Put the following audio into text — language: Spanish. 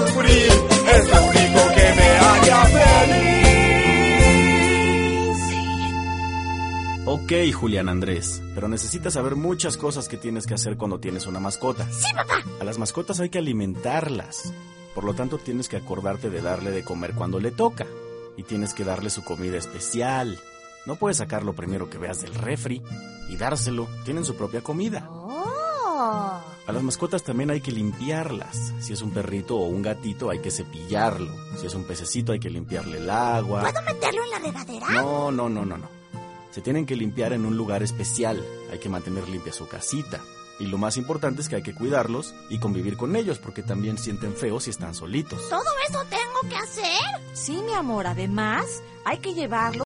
sufrir es lo único que me haría feliz. Ok, Julián Andrés, pero necesitas saber muchas cosas que tienes que hacer cuando tienes una mascota. Sí, papá. A las mascotas hay que alimentarlas. Por lo tanto, tienes que acordarte de darle de comer cuando le toca. Y tienes que darle su comida especial. No puedes sacar lo primero que veas del refri y dárselo. Tienen su propia comida. Oh. A las mascotas también hay que limpiarlas. Si es un perrito o un gatito, hay que cepillarlo. Si es un pececito, hay que limpiarle el agua. ¿Puedo meterlo en la regadera? No. Se tienen que limpiar en un lugar especial. Hay que mantener limpia su casita. Y lo más importante es que hay que cuidarlos y convivir con ellos, porque también sienten feo si están solitos. ¿Todo eso tengo que hacer? Sí, mi amor, además hay que llevarlo